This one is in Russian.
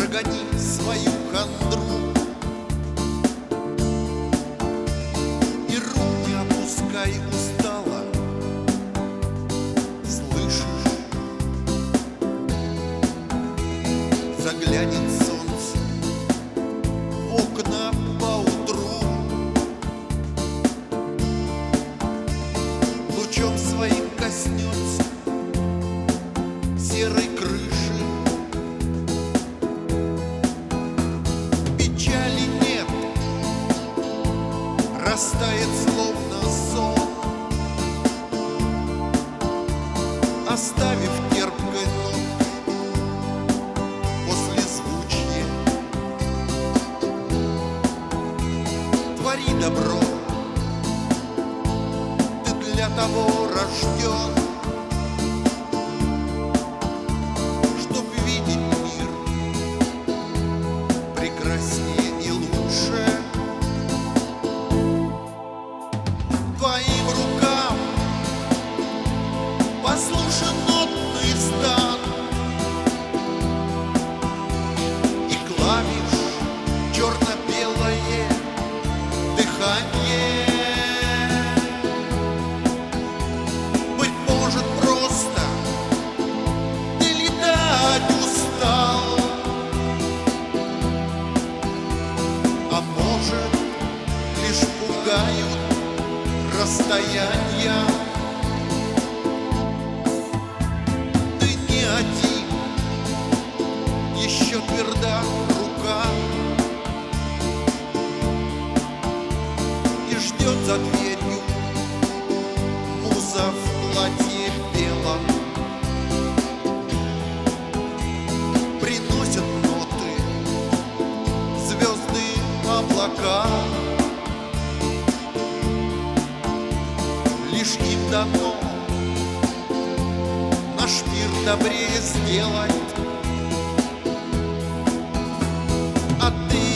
прогони свою хандру и руки опускай устало. Слышишь, заглянет солнце в окна поутру, лучом своим коснется серой крыши. Печали нет, растает словно сон, оставив терпкой нот послезвучье. Твори добро, ты для того рожден, чтоб видеть мир прекраснее и лучше. Твоим рукам послушен нотный стан и клавиш черно-белое дыхание. Быть может, просто ты летать устал, а может, лишь пугают расстояния. Ты не один, еще тверда рука и ждет за дверью муза в платье белом. Приносят ноты звезды, облака, лишь им дано наш мир добрее сделать. А ты